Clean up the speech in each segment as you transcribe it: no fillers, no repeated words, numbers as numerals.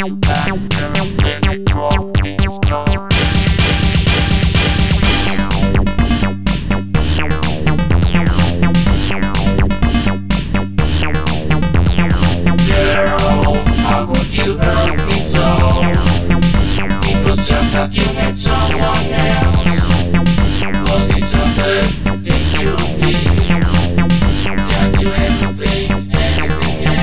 That you met someone else. Was it just the thing you did? Can't do anything else.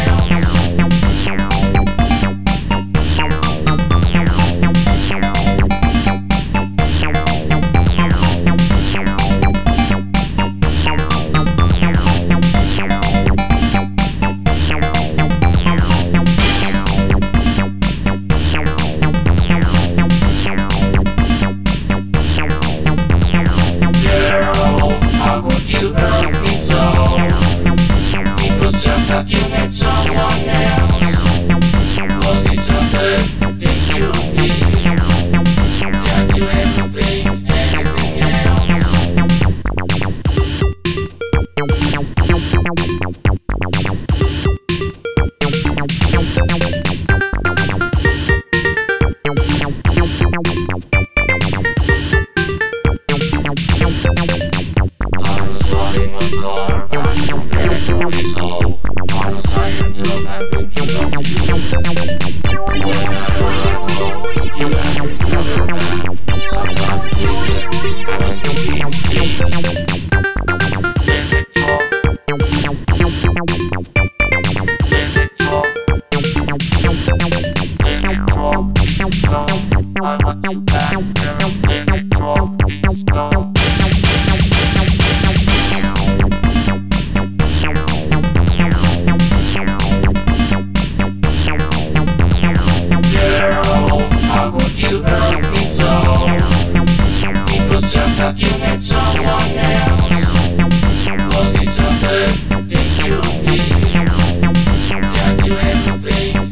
You hurt me so. It was just that you met someone else. Was it just the thing you did? Can't do anything else. You hurt me so. It was just that you met someone else. Was it just the thing you did? Can't do anything else.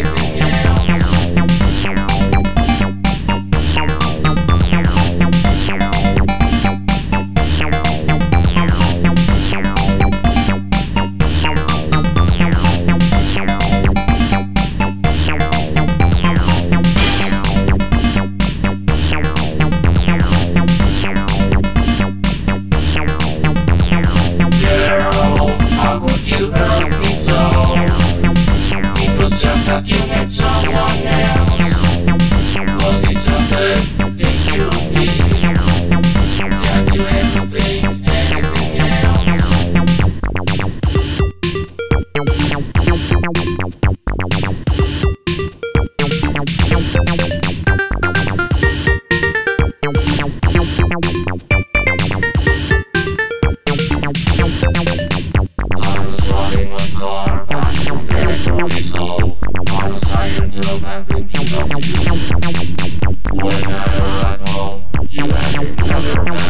You hurt me so. It was just that you met someone else. Was it just the thing you did? Can't do anything else. When I arrived home, you had another man.